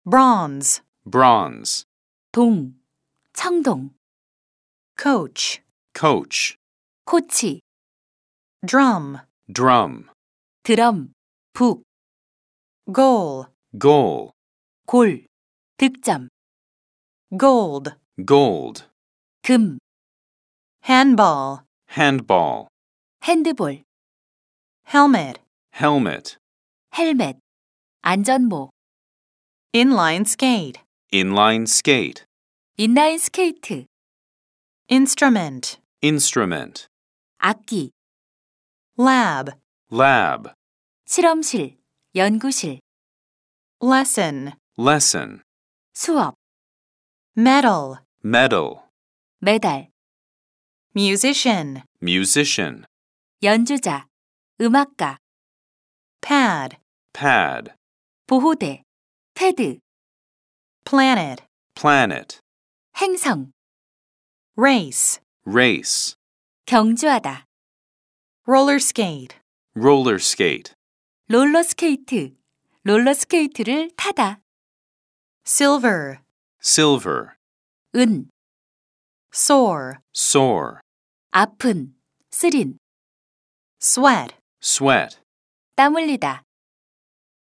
bronze, bronze, 동, 청동, coach, coach, 코치, drum, drum, 드럼, 북, goal, goal, 골, 득점, gold, gold, 금, handball, handball, 핸드볼, helmet, helmet, 헬멧, 안전모, inline skate, inline skate, 인라인 스케이트, instrument, instrument, 악기, lab, lab, 실험실, 연구실, lesson, lesson, 수업, medal, medal, 메달, musician, musician, 연주자, 음악가, pad, pad, 보호대, 패드, planet, planet, 행성, race, race, 경주하다, roller skate, roller skate, 롤러스케이트, 롤러스케이트를 타다, silver, silver, 은, sore, sore, 아픈, 쓰린, sweat, sweat, 땀 흘리다,